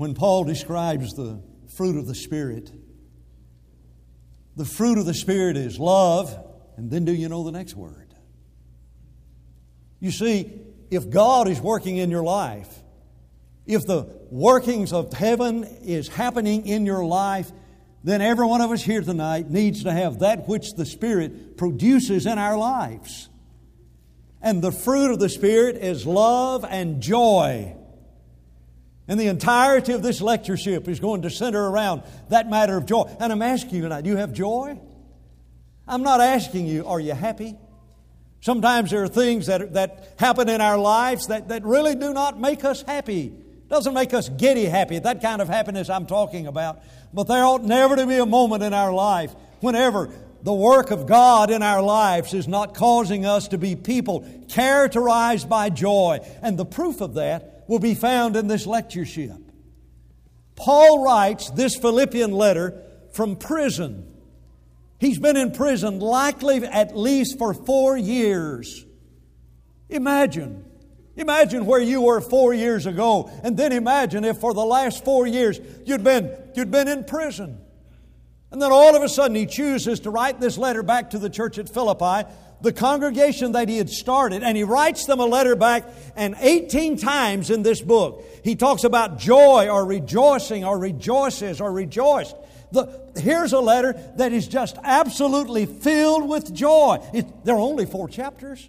When Paul describes the fruit of the Spirit is love, and then do you know the next word? You see, if God is working in your life, if the workings of heaven is happening in your life, then every one of us here tonight needs to have that which the Spirit produces in our lives. And the fruit of the Spirit is love and joy. And the entirety of this lectureship is going to center around that matter of joy. And I'm asking you tonight, do you have joy? I'm not asking you, are you happy? Sometimes there are things that happen in our lives that really do not make us happy. Doesn't make us giddy happy, that kind of happiness I'm talking about. But there ought never to be a moment in our life whenever the work of God in our lives is not causing us to be people characterized by joy. And the proof of that will be found in this lectureship. Paul writes this Philippian letter from prison. He's been in prison likely at least for 4 years. Imagine where you were 4 years ago, and then imagine if for the last 4 years you'd been in prison. And then all of a sudden he chooses to write this letter back to the church at Philippi, the congregation that he had started, and he writes them a letter back, and 18 times in this book he talks about joy or rejoicing or rejoices or rejoiced. Here's a letter that is just absolutely filled with joy. There are only 4 chapters.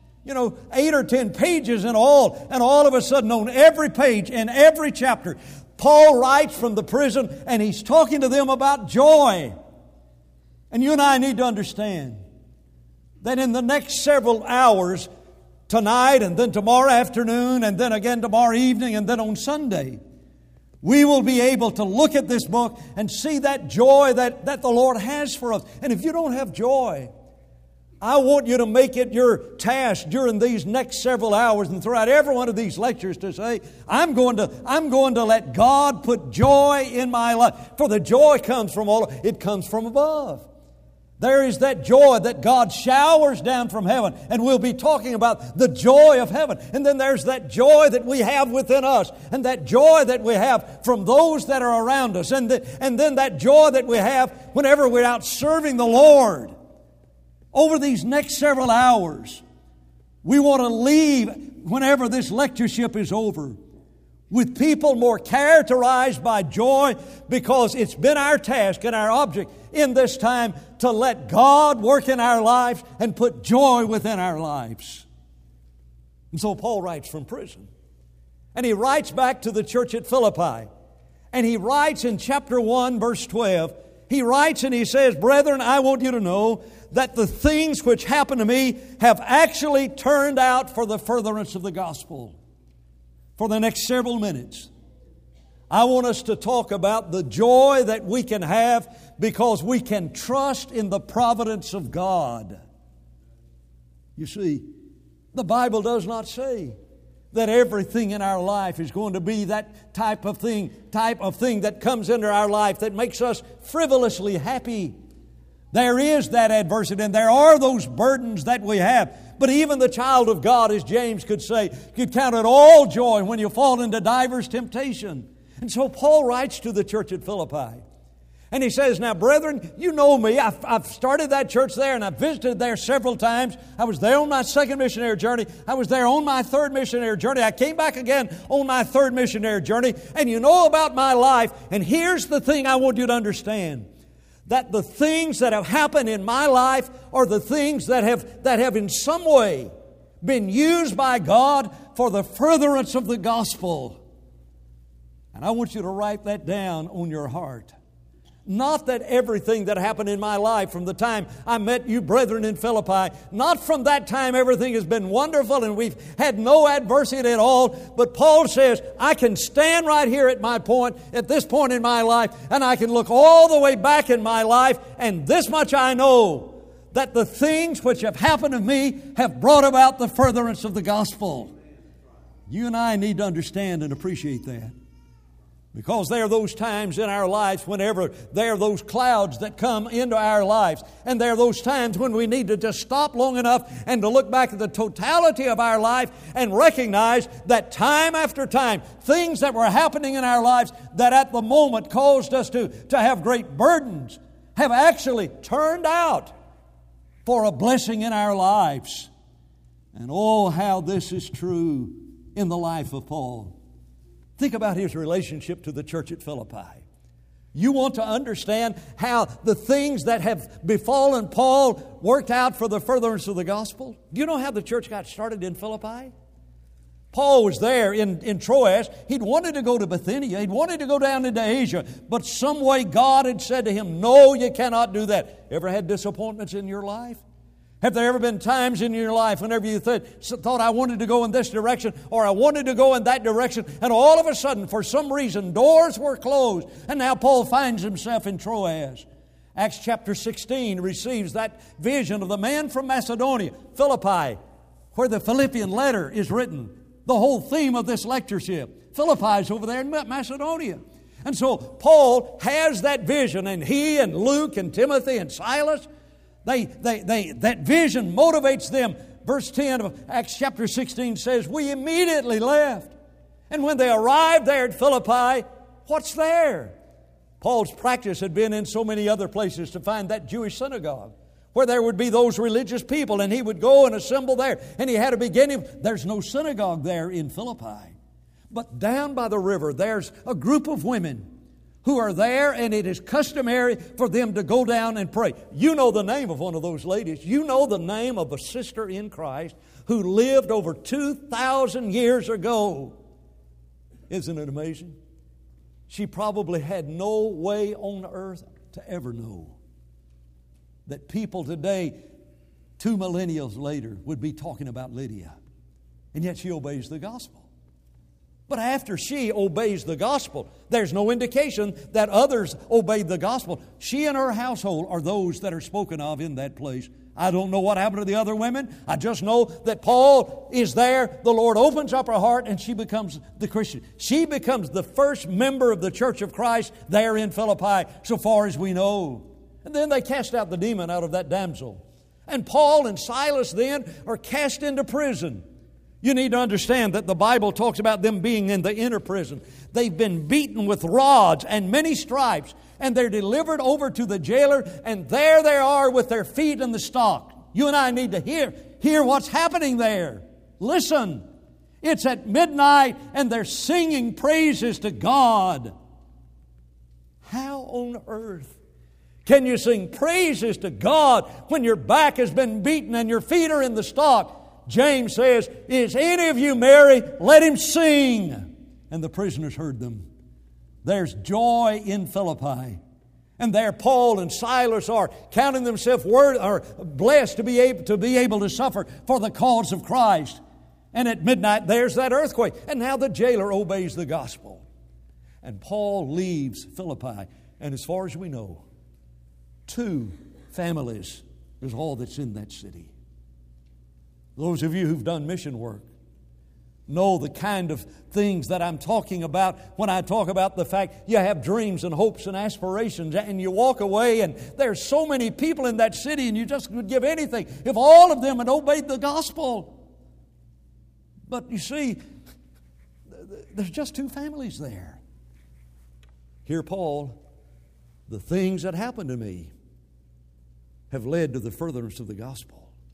8 or 10 pages in all. And all of a sudden on every page, in every chapter, Paul writes from the prison and he's talking to them about joy. And you and I need to understand that in the next several hours, tonight and then tomorrow afternoon and then again tomorrow evening and then on Sunday, we will be able to look at this book and see that joy that the Lord has for us. And if you don't have joy, I want you to make it your task during these next several hours and throughout every one of these lectures to say, I'm going to let God put joy in my life. For the joy comes from above. There is that joy that God showers down from heaven, and we'll be talking about the joy of heaven. And then there's that joy that we have within us, and that joy that we have from those that are around us, and then that joy that we have whenever we're out serving the Lord. Over these next several hours, we want to leave, whenever this lectureship is over, with people more characterized by joy, because it's been our task and our object in this time to let God work in our lives and put joy within our lives. And so Paul writes from prison. And he writes back to the church at Philippi. And he writes in chapter 1, verse 12, he writes and he says, "Brethren, I want you to know that the things which happened to me have actually turned out for the furtherance of the gospel." For the next several minutes, I want us to talk about the joy that we can have because we can trust in the providence of God. You see, the Bible does not say that everything in our life is going to be that type of thing that comes into our life that makes us frivolously happy. There is that adversity, and there are those burdens that we have. But even the child of God, as James could say, could count it all joy when you fall into divers temptation. And so Paul writes to the church at Philippi. And he says, now, brethren, you know me. I've started that church there, and I've visited there several times. I was there on my second missionary journey. I was there on my third missionary journey. I came back again on my third missionary journey. And you know about my life. And here's the thing I want you to understand. That the things that have happened in my life are the things that have in some way been used by God for the furtherance of the gospel. And I want you to write that down on your heart. Not that everything that happened in my life from the time I met you brethren in Philippi, not from that time everything has been wonderful and we've had no adversity at all. But Paul says, I can stand right here at this point in my life, and I can look all the way back in my life, and this much I know, that the things which have happened to me have brought about the furtherance of the gospel. You and I need to understand and appreciate that. Because there are those times in our lives whenever there are those clouds that come into our lives. And there are those times when we need to just stop long enough and to look back at the totality of our life and recognize that time after time, things that were happening in our lives that at the moment caused us to have great burdens have actually turned out for a blessing in our lives. And oh, how this is true in the life of Paul. Think about his relationship to the church at Philippi. You want to understand how the things that have befallen Paul worked out for the furtherance of the gospel? Do you know how the church got started in Philippi? Paul was there in Troas. He'd wanted to go to Bithynia. He'd wanted to go down into Asia. But some way God had said to him, no, you cannot do that. Ever had disappointments in your life? Have there ever been times in your life whenever you thought I wanted to go in this direction or I wanted to go in that direction, and all of a sudden, for some reason, doors were closed, and now Paul finds himself in Troas. Acts chapter 16 receives that vision of the man from Macedonia, Philippi, where the Philippian letter is written. The whole theme of this lectureship. Philippi is over there in Macedonia. And so Paul has that vision, and he and Luke and Timothy and Silas, that vision motivates them. Verse 10 of Acts chapter 16 says, we immediately left. And when they arrived there at Philippi, what's there? Paul's practice had been in so many other places to find that Jewish synagogue where there would be those religious people, and he would go and assemble there. And he had a beginning. There's no synagogue there in Philippi. But down by the river, there's a group of women who are there, and it is customary for them to go down and pray. You know the name of one of those ladies. You know the name of a sister in Christ who lived over 2,000 years ago. Isn't it amazing? She probably had no way on earth to ever know that people today, 2 millennia later, would be talking about Lydia. And yet she obeys the gospel. But after she obeys the gospel, there's no indication that others obeyed the gospel. She and her household are those that are spoken of in that place. I don't know what happened to the other women. I just know that Paul is there. The Lord opens up her heart and she becomes the Christian. She becomes the first member of the church of Christ there in Philippi, so far as we know. And then they cast out the demon out of that damsel. And Paul and Silas then are cast into prison. You need to understand that the Bible talks about them being in the inner prison. They've been beaten with rods and many stripes, and they're delivered over to the jailer, and there they are with their feet in the stock. You and I need to hear what's happening there. Listen, it's at midnight, and they're singing praises to God. How on earth can you sing praises to God when your back has been beaten and your feet are in the stock? James says, is any of you merry? Let him sing. And the prisoners heard them. There's joy in Philippi. And there Paul and Silas are counting themselves blessed to be able to suffer for the cause of Christ. And at midnight there's that earthquake. And now the jailer obeys the gospel. And Paul leaves Philippi. And as far as we know, 2 families is all that's in that city. Those of you who've done mission work know the kind of things that I'm talking about when I talk about the fact you have dreams and hopes and aspirations, and you walk away and there's so many people in that city and you just would give anything if all of them had obeyed the gospel. But you see, there's just 2 families there. Here, Paul, the things that happened to me have led to the furtherance of the gospel.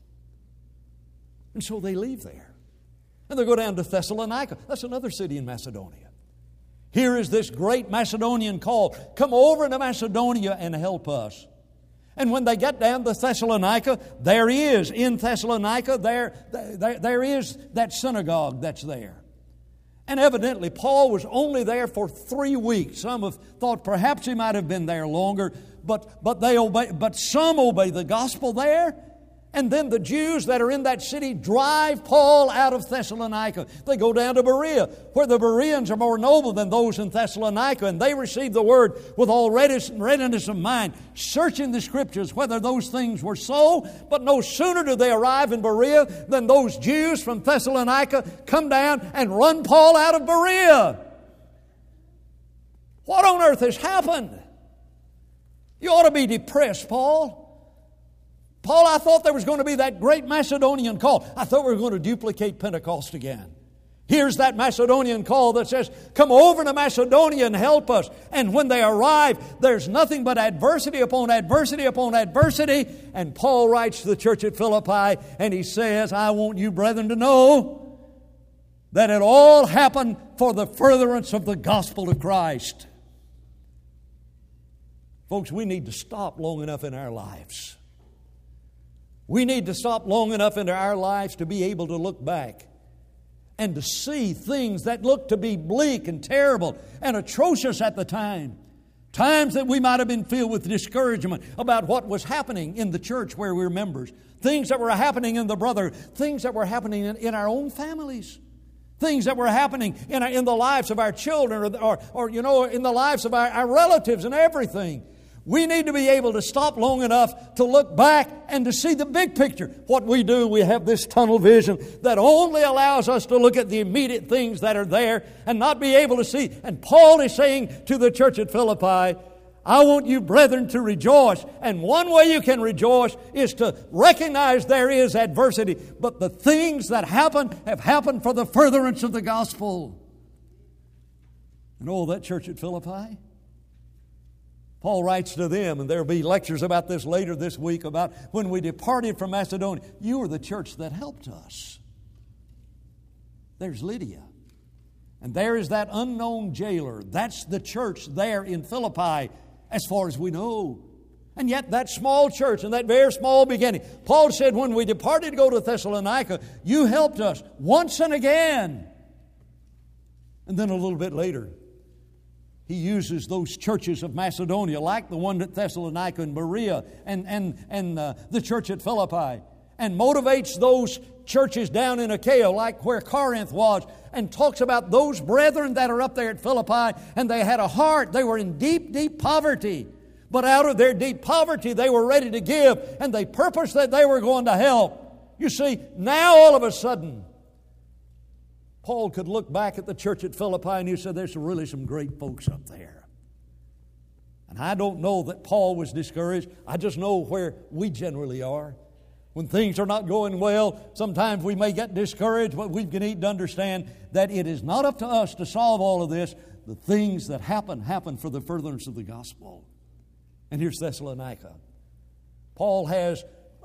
And so they leave there. And they go down to Thessalonica. That's another city in Macedonia. Here is this great Macedonian call. Come over to Macedonia and help us. And when they get down to Thessalonica, there is that synagogue that's there. And evidently, Paul was only there for 3 weeks. Some have thought perhaps he might have been there longer, but some obey the gospel there. And then the Jews that are in that city drive Paul out of Thessalonica. They go down to Berea, where the Bereans are more noble than those in Thessalonica, and they receive the word with all readiness of mind, searching the Scriptures whether those things were so. But no sooner do they arrive in Berea than those Jews from Thessalonica come down and run Paul out of Berea. What on earth has happened? You ought to be depressed, Paul. Paul, I thought there was going to be that great Macedonian call. I thought we were going to duplicate Pentecost again. Here's that Macedonian call that says, come over to Macedonia and help us. And when they arrive, there's nothing but adversity upon adversity upon adversity. And Paul writes to the church at Philippi and he says, I want you brethren to know that it all happened for the furtherance of the gospel of Christ. Folks, we need to stop long enough in our lives. We need to stop long enough into our lives to be able to look back and to see things that look to be bleak and terrible and atrocious at the time. Times that we might have been filled with discouragement about what was happening in the church where we were members. Things that were happening in the brother. Things that were happening in our own families. Things that were happening in the lives of our children or in the lives of our relatives and everything. We need to be able to stop long enough to look back and to see the big picture. What we do, we have this tunnel vision that only allows us to look at the immediate things that are there and not be able to see. And Paul is saying to the church at Philippi, I want you brethren to rejoice. And one way you can rejoice is to recognize there is adversity. But the things that happen have happened for the furtherance of the gospel. And oh, that church at Philippi, Paul writes to them, and there will be lectures about this later this week, about when we departed from Macedonia. You were the church that helped us. There's Lydia. And there is that unknown jailer. That's the church there in Philippi, as far as we know. And yet that small church and that very small beginning. Paul said, when we departed to go to Thessalonica, you helped us once and again. And then a little bit later, he uses those churches of Macedonia, like the one at Thessalonica and Berea and the church at Philippi, and motivates those churches down in Achaia, like where Corinth was, and talks about those brethren that are up there at Philippi, and they had a heart. They were in deep, deep poverty. But out of their deep poverty, they were ready to give, and they purposed that they were going to help. You see, now all of a sudden, Paul could look back at the church at Philippi and he said, there's really some great folks up there. And I don't know that Paul was discouraged. I just know where we generally are. When things are not going well, sometimes we may get discouraged, but we need to understand that it is not up to us to solve all of this. The things that happen for the furtherance of the gospel. And here's Thessalonica. Paul has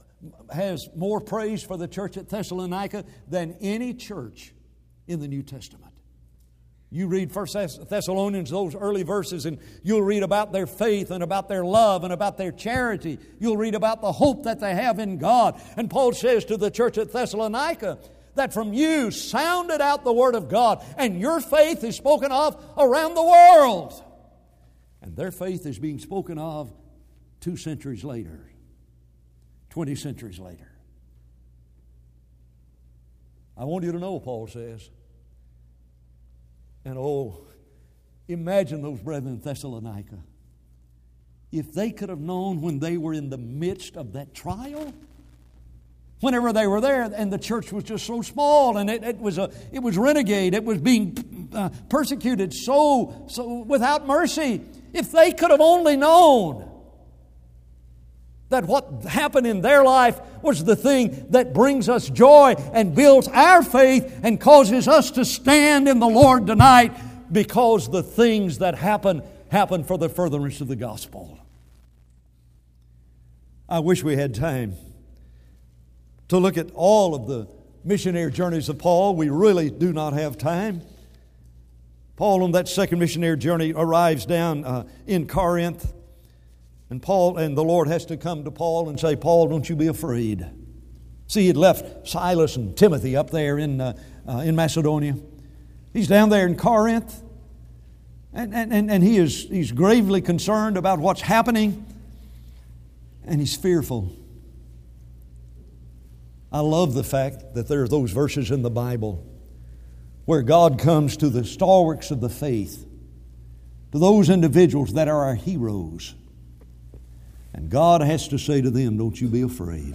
more praise for the church at Thessalonica than any church in the New Testament. You read 1 Thessalonians, those early verses, and you'll read about their faith and about their love and about their charity. You'll read about the hope that they have in God. And Paul says to the church at Thessalonica that from you sounded out the Word of God, and your faith is spoken of around the world. And their faith is being spoken of 2 centuries later, 20 centuries later. I want you to know, Paul says, and imagine those brethren in Thessalonica. If they could have known when they were in the midst of that trial, whenever they were there, and the church was just so small, and it was renegade, it was being persecuted so without mercy. If they could have only known that what happened in their life was the thing that brings us joy and builds our faith and causes us to stand in the Lord tonight, because the things that happen for the furtherance of the gospel. I wish we had time to look at all of the missionary journeys of Paul. We really do not have time. Paul, on that second missionary journey, arrives down in Corinth. And the Lord has to come to Paul and say, Paul, don't you be afraid. See, he had left Silas and Timothy up there in Macedonia. He's down there in Corinth. And he's gravely concerned about what's happening. And he's fearful. I love the fact that there are those verses in the Bible where God comes to the stalwarts of the faith, to those individuals that are our heroes. And God has to say to them, don't you be afraid.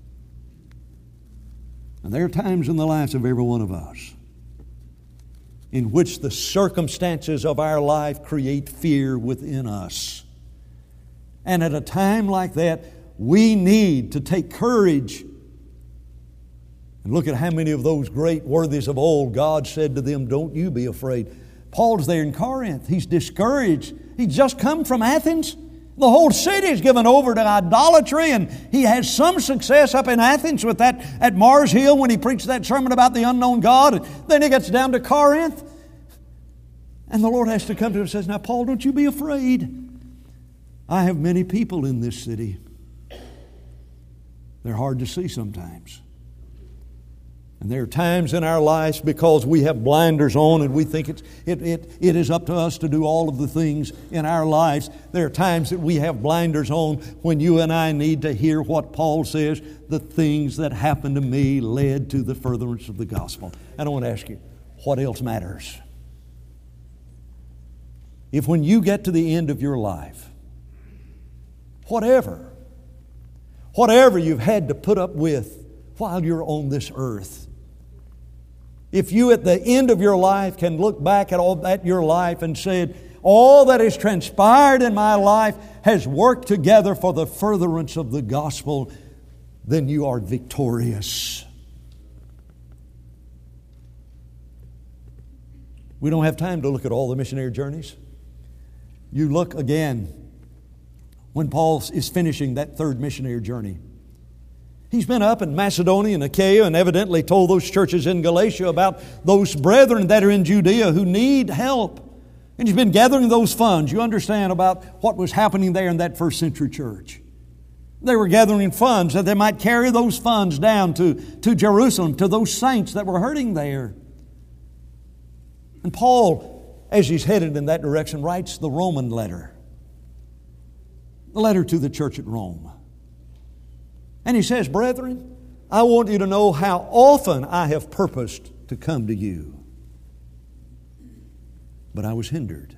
And there are times in the lives of every one of us in which the circumstances of our life create fear within us. And at a time like that, we need to take courage. And look at how many of those great worthies of old, God said to them, don't you be afraid. Paul's there in Corinth. He's discouraged. He's just come from Athens. The whole city is given over to idolatry, and he has some success up in Athens with that at Mars Hill when he preached that sermon about the unknown God. And then he gets down to Corinth, and the Lord has to come to him and says, now, Paul, don't you be afraid. I have many people in this city. They're hard to see sometimes. And there are times in our lives because we have blinders on and we think it is up to us to do all of the things in our lives. There are times that we have blinders on when you and I need to hear what Paul says, the things that happened to me led to the furtherance of the gospel. And I want to ask you, what else matters? If when you get to the end of your life, whatever you've had to put up with while you're on this earth, if you at the end of your life can look back at your life and say, all that has transpired in my life has worked together for the furtherance of the gospel, then you are victorious. We don't have time to look at all the missionary journeys. You look again when Paul is finishing that third missionary journey. He's been up in Macedonia and Achaia and evidently told those churches in Galatia about those brethren that are in Judea who need help. And he's been gathering those funds. You understand about what was happening there in that first century church. They were gathering funds that they might carry those funds down to Jerusalem, to those saints that were hurting there. And Paul, as he's headed in that direction, writes the Roman letter. The letter to the church at Rome. And he says, brethren, I want you to know how often I have purposed to come to you. But I was hindered.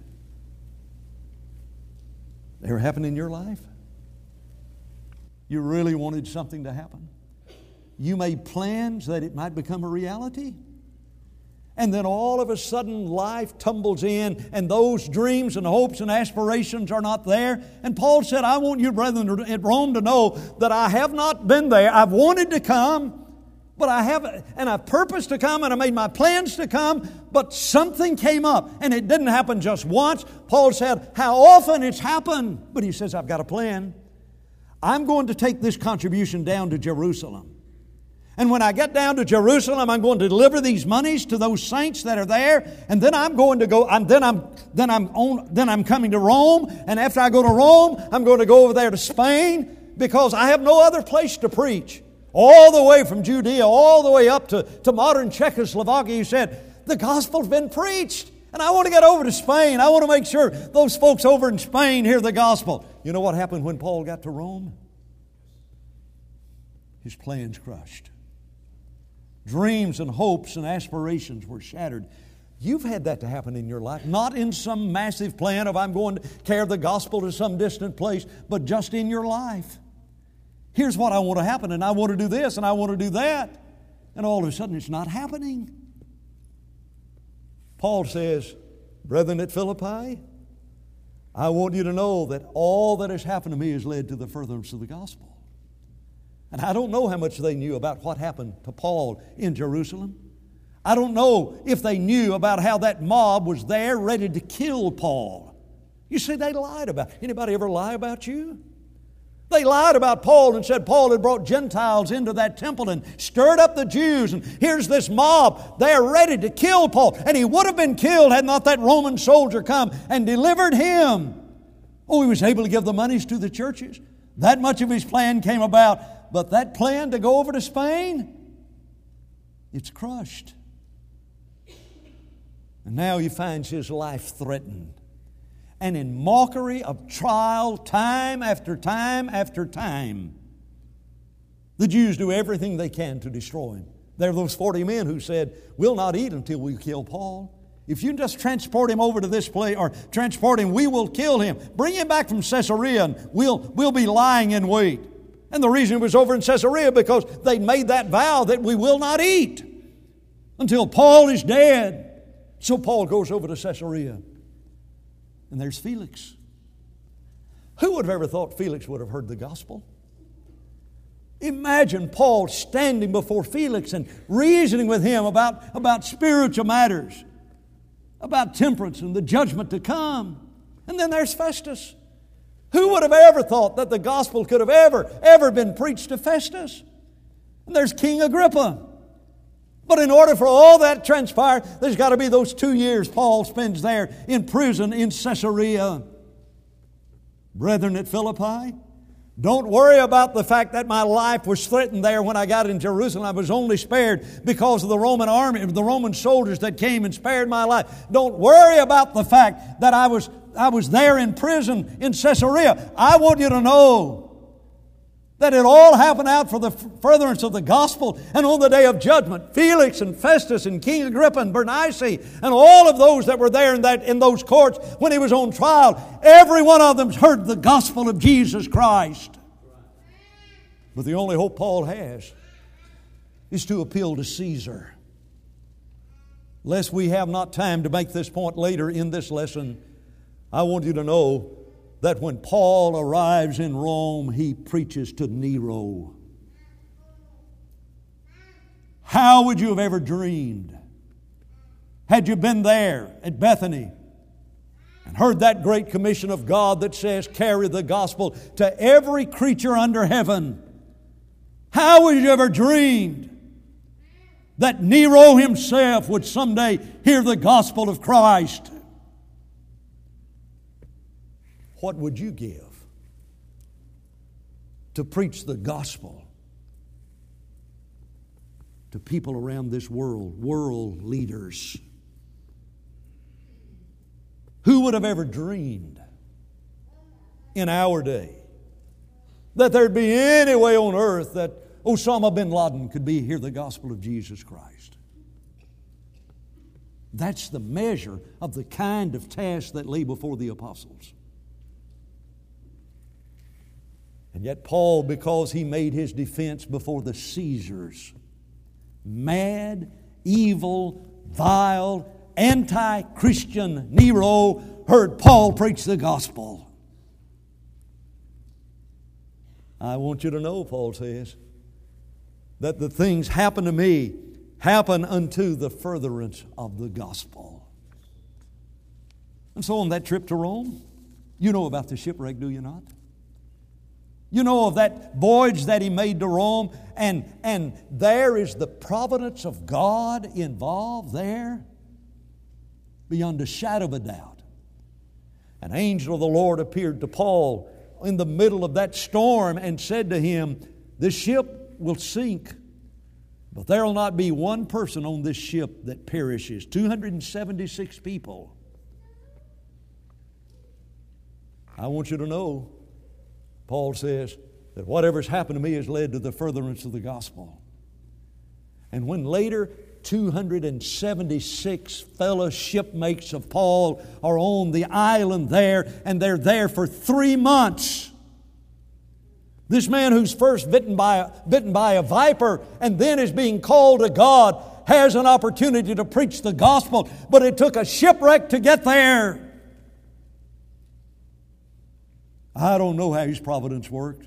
Ever happened in your life? You really wanted something to happen? You made plans that it might become a reality? And then all of a sudden life tumbles in and those dreams and hopes and aspirations are not there. And Paul said, I want you brethren at Rome to know that I have not been there. I've wanted to come, but I haven't, and I've purposed to come and I made my plans to come, but something came up and it didn't happen just once. Paul said, how often it's happened? But he says, I've got a plan. I'm going to take this contribution down to Jerusalem. And when I get down to Jerusalem, I'm going to deliver these monies to those saints that are there. And then I'm going to go. Then I'm coming to Rome. And after I go to Rome, I'm going to go over there to Spain because I have no other place to preach. All the way from Judea, all the way up to modern Czechoslovakia, he said, the gospel's been preached. And I want to get over to Spain. I want to make sure those folks over in Spain hear the gospel. You know what happened when Paul got to Rome? His plans crushed. Dreams and hopes and aspirations were shattered. You've had that to happen in your life. Not in some massive plan of I'm going to carry the gospel to some distant place, but just in your life. Here's what I want to happen, and I want to do this, and I want to do that. And all of a sudden it's not happening. Paul says, brethren at Philippi, I want you to know that all that has happened to me has led to the furtherance of the gospel. And I don't know how much they knew about what happened to Paul in Jerusalem. I don't know if they knew about how that mob was there ready to kill Paul. You see, they lied about it. Anybody ever lie about you? They lied about Paul and said Paul had brought Gentiles into that temple and stirred up the Jews. And here's this mob. They're ready to kill Paul. And he would have been killed had not that Roman soldier come and delivered him. Oh, he was able to give the monies to the churches. That much of his plan came about. But that plan to go over to Spain, it's crushed. And now he finds his life threatened. And in mockery of trial, time after time after time, the Jews do everything they can to destroy him. There are those 40 men who said, we'll not eat until we kill Paul. If you just transport him over to this place, or transport him, we will kill him. Bring him back from Caesarea and we'll be lying in wait. And the reason it was over in Caesarea because they made that vow that we will not eat until Paul is dead. So Paul goes over to Caesarea, and there's Felix. Who would have ever thought Felix would have heard the gospel? Imagine Paul standing before Felix and reasoning with him about spiritual matters, about temperance and the judgment to come. And then there's Festus. Who would have ever thought that the gospel could have ever been preached to Festus? And there's King Agrippa. But in order for all that to transpire, there's got to be those 2 years Paul spends there in prison in Caesarea. Brethren at Philippi, don't worry about the fact that my life was threatened there when I got in Jerusalem. I was only spared because of the Roman army, the Roman soldiers that came and spared my life. Don't worry about the fact that I was there in prison in Caesarea. I want you to know that it all happened out for the furtherance of the gospel. And on the day of judgment, Felix and Festus and King Agrippa and Bernice and all of those that were there in those courts when he was on trial, every one of them heard the gospel of Jesus Christ. But the only hope Paul has is to appeal to Caesar. Lest we have not time to make this point later in this lesson, I want you to know that when Paul arrives in Rome, he preaches to Nero. How would you have ever dreamed, had you been there at Bethany and heard that great commission of God that says, carry the gospel to every creature under heaven? How would you ever dreamed that Nero himself would someday hear the gospel of Christ? What would you give to preach the gospel to people around this world leaders? Who would have ever dreamed in our day that there'd be any way on earth that Osama bin Laden could hear the gospel of Jesus Christ? That's the measure of the kind of task that lay before the apostles. And yet Paul, because he made his defense before the Caesars, mad, evil, vile, anti-Christian Nero heard Paul preach the gospel. I want you to know, Paul says, that the things happen to me happen unto the furtherance of the gospel. And so on that trip to Rome, you know about the shipwreck, do you not? You know of that voyage that he made to Rome, and there is the providence of God involved there beyond a shadow of a doubt. An angel of the Lord appeared to Paul in the middle of that storm and said to him, "This ship will sink, but there will not be one person on this ship that perishes." 276 people. I want you to know, Paul says, that whatever's happened to me has led to the furtherance of the gospel. And when later 276 fellow shipmates of Paul are on the island there, and they're there for 3 months. This man who's first bitten by a viper and then is being called to God has an opportunity to preach the gospel, but it took a shipwreck to get there. I don't know how His providence worked,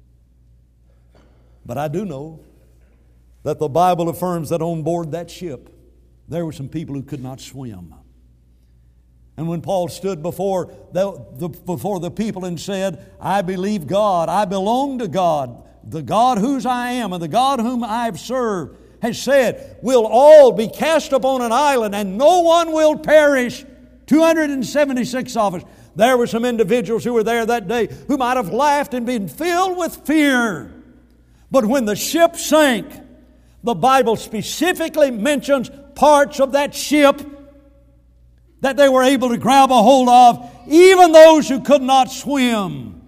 but I do know that the Bible affirms that on board that ship there were some people who could not swim. And when Paul stood before the people and said, "I believe God, I belong to God, the God whose I am and the God whom I have served has said, we'll all be cast upon an island and no one will perish." 276 of us. There were some individuals who were there that day who might have laughed and been filled with fear. But when the ship sank, the Bible specifically mentions parts of that ship that they were able to grab a hold of, even those who could not swim.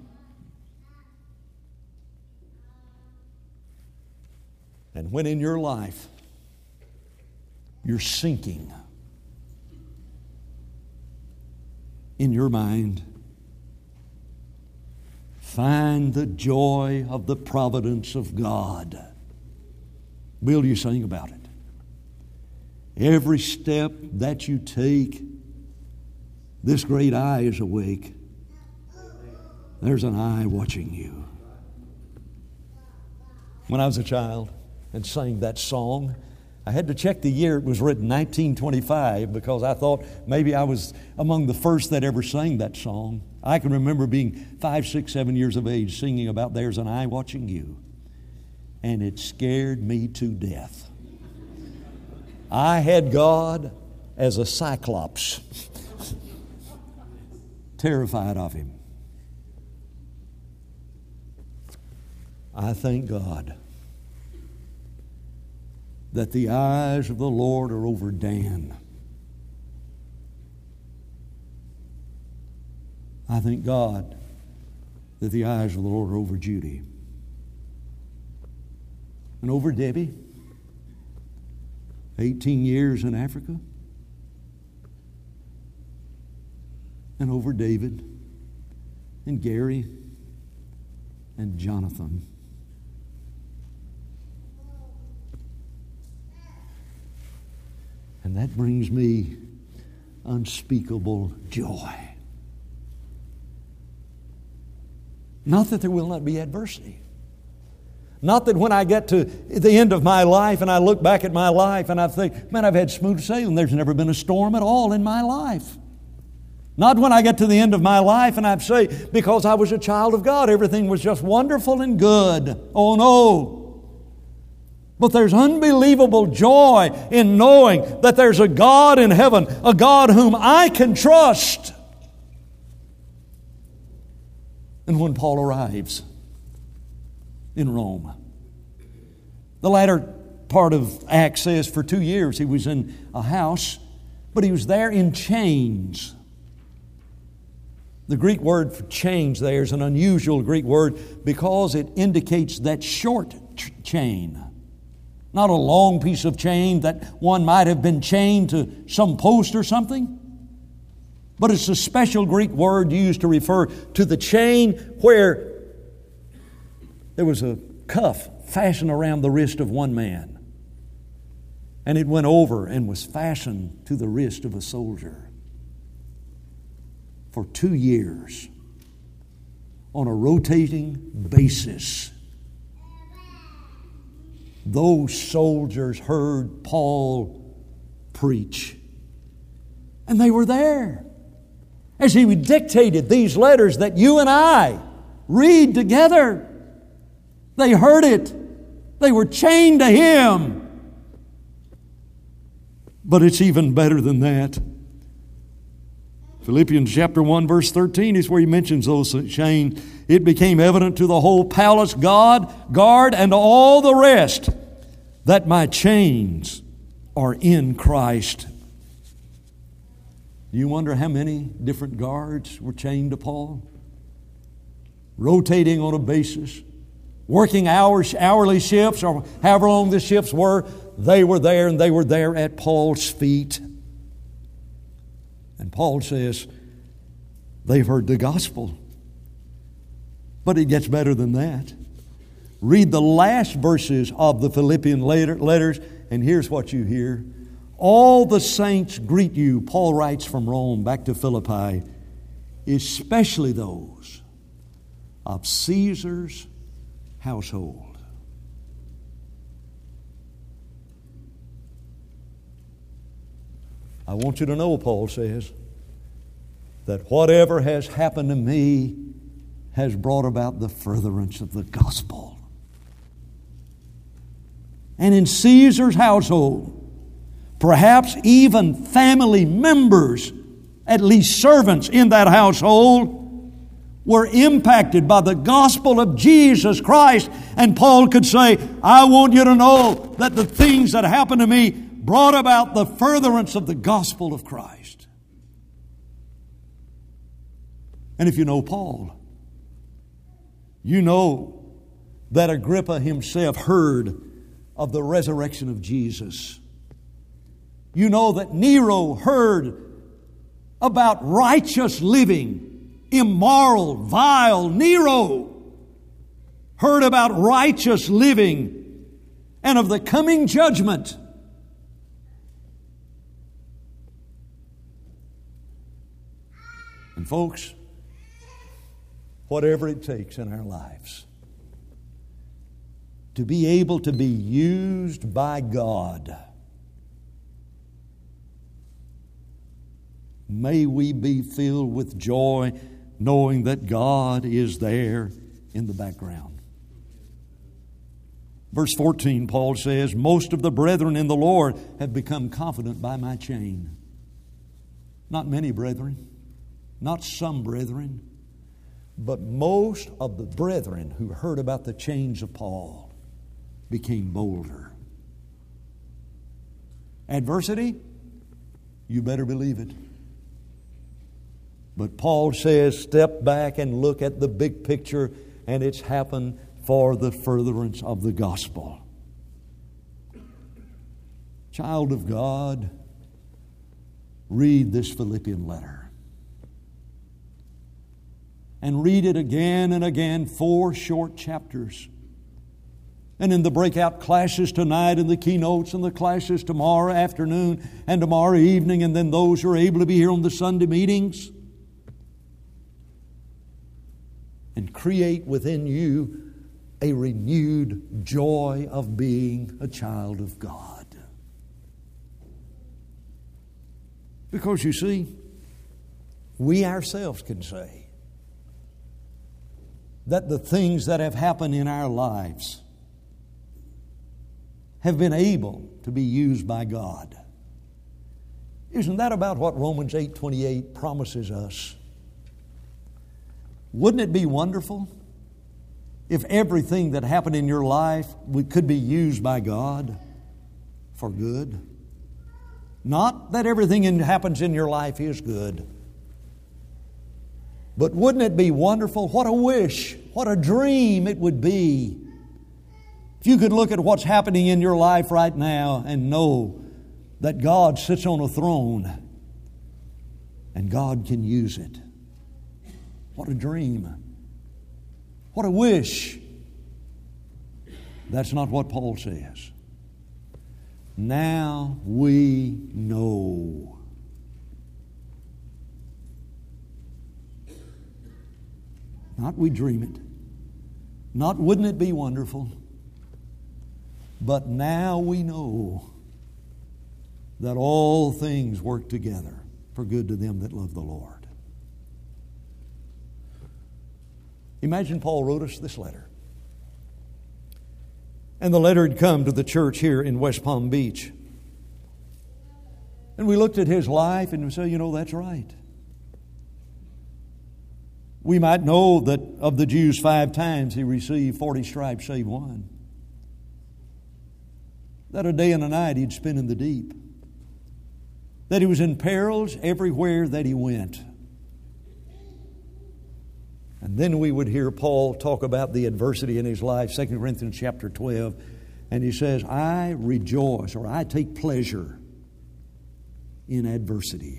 And when in your life you're sinking, in your mind, find the joy of the providence of God. Will you sing about it? Every step that you take, this great eye is awake. There's an eye watching you. When I was a child and sang that song, I had to check the year. It was written 1925 because I thought maybe I was among the first that ever sang that song. I can remember being 5, 6, 7 years of age singing about "There's an eye watching you." And it scared me to death. I had God as a cyclops, terrified of Him. I thank God that the eyes of the Lord are over Dan. I thank God that the eyes of the Lord are over Judy and over Debbie, 18 years in Africa, and over David and Gary and Jonathan. And that brings me unspeakable joy. Not that there will not be adversity. Not that when I get to the end of my life and I look back at my life and I think, man, I've had smooth sailing. There's never been a storm at all in my life. Not when I get to the end of my life and I say, because I was a child of God, everything was just wonderful and good. Oh no. But there's unbelievable joy in knowing that there's a God in heaven, a God whom I can trust. And when Paul arrives in Rome, the latter part of Acts says for 2 years he was in a house, but he was there in chains. The Greek word for chains there is an unusual Greek word because it indicates that short chain. Not a long piece of chain that one might have been chained to some post or something. But it's a special Greek word used to refer to the chain where there was a cuff fastened around the wrist of one man. And it went over and was fastened to the wrist of a soldier. For 2 years, on a rotating basis, those soldiers heard Paul preach. And they were there as he dictated these letters that you and I read together. They heard it. They were chained to him. But it's even better than that. Philippians chapter 1 verse 13 is where he mentions those chains. It became evident to the whole palace guard and all the rest that my chains are in Christ. Do you wonder how many different guards were chained to Paul? Rotating on a basis, working hourly shifts or however long the shifts were, they were there and they were there at Paul's feet. And Paul says, they've heard the gospel. But it gets better than that. Read the last verses of the Philippian letters, and here's what you hear. All the saints greet you, Paul writes from Rome back to Philippi, especially those of Caesar's household. I want you to know, Paul says, that whatever has happened to me has brought about the furtherance of the gospel. And in Caesar's household, perhaps even family members, at least servants in that household, were impacted by the gospel of Jesus Christ. And Paul could say, I want you to know that the things that happened to me brought about the furtherance of the gospel of Christ. And if you know Paul, you know that Agrippa himself heard of the resurrection of Jesus. You know that Nero heard about righteous living, immoral, vile. Nero heard about righteous living and of the coming judgment. And folks, whatever it takes in our lives to be able to be used by God, may we be filled with joy knowing that God is there in the background. Verse 14, Paul says, most of the brethren in the Lord have become confident by my chain. Not many brethren, not some brethren, but most of the brethren who heard about the chains of Paul became bolder. Adversity? You better believe it. But Paul says, step back and look at the big picture, and it's happened for the furtherance of the gospel. Child of God, read this Philippian letter. And read it again and again, 4 short chapters. And in the breakout classes tonight, and the keynotes and the classes tomorrow afternoon and tomorrow evening, and then those who are able to be here on the Sunday meetings. And create within you a renewed joy of being a child of God. Because you see, we ourselves can say that the things that have happened in our lives have been able to be used by God. Isn't that about what Romans 8:28 promises us? Wouldn't it be wonderful if everything that happened in your life could be used by God for good? Not that everything that happens in your life is good. But wouldn't it be wonderful? What a wish, what a dream it would be if you could look at what's happening in your life right now and know that God sits on a throne and God can use it. What a dream. What a wish. That's not what Paul says. Now we know. Not we dream it. Not wouldn't it be wonderful. But now we know that all things work together for good to them that love the Lord. Imagine Paul wrote us this letter. And the letter had come to the church here in West Palm Beach. And we looked at his life and we said, that's right. We might know that of the Jews 5 times he received 40 stripes save one. That a day and a night he'd spent in the deep. That he was in perils everywhere that he went. And then we would hear Paul talk about the adversity in his life, 2 Corinthians chapter 12. And he says, I rejoice, or I take pleasure in adversity.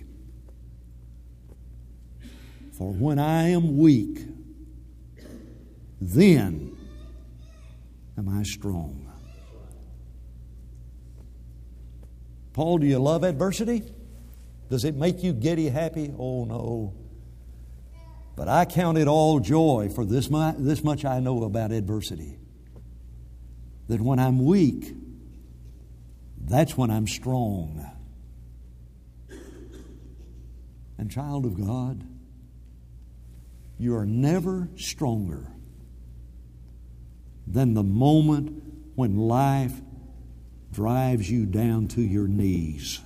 For when I am weak, then am I strong. Paul, do you love adversity? Does it make you giddy happy? Oh, no. But I count it all joy, for this much I know about adversity. That when I'm weak, that's when I'm strong. And child of God, you are never stronger than the moment when life drives you down to your knees.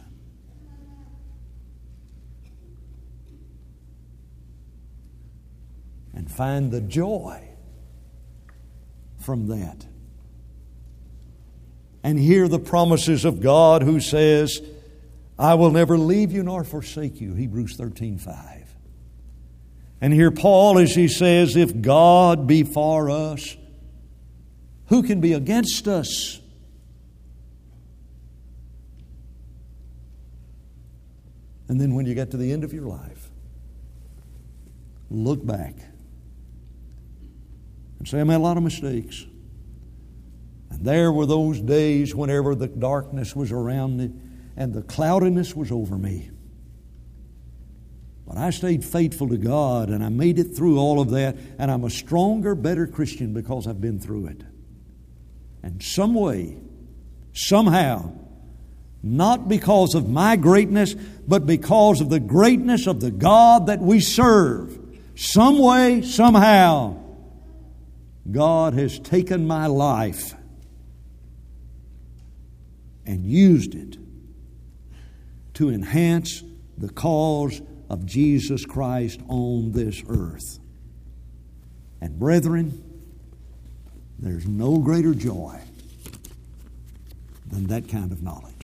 And find the joy from that. And hear the promises of God who says, I will never leave you nor forsake you. Hebrews 13:5. And hear Paul as he says, if God be for us, who can be against us? And then when you get to the end of your life, look back and say, I made a lot of mistakes. And there were those days whenever the darkness was around me and the cloudiness was over me. But I stayed faithful to God, and I made it through all of that, and I'm a stronger, better Christian because I've been through it. And some way, somehow, not because of my greatness, but because of the greatness of the God that we serve, some way, somehow, God has taken my life and used it to enhance the cause of Jesus Christ on this earth. And brethren, there's no greater joy than that kind of knowledge.